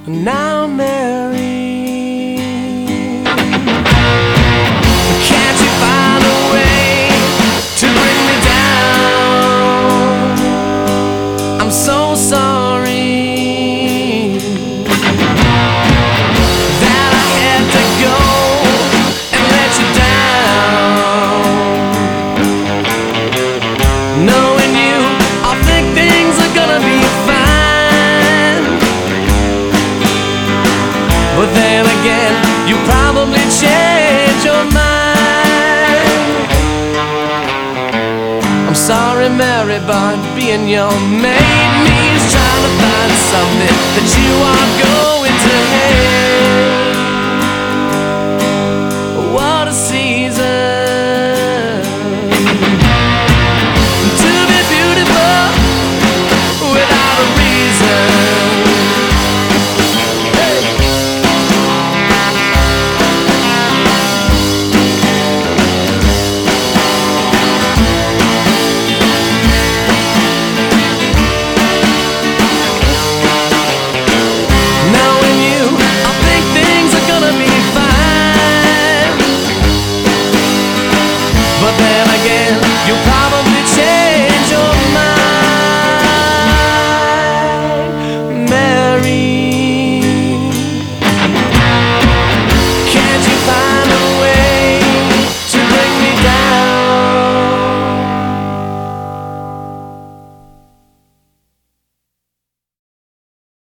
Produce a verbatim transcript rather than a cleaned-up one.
now married. Can't you find a way to bring me down? I'm so sorry that I had to go and let you down. Knowing you, I think things are gonna be fine. But then again, you probably change your mind. I'm sorry, Mary, but being your maid means trying to find something that you are good.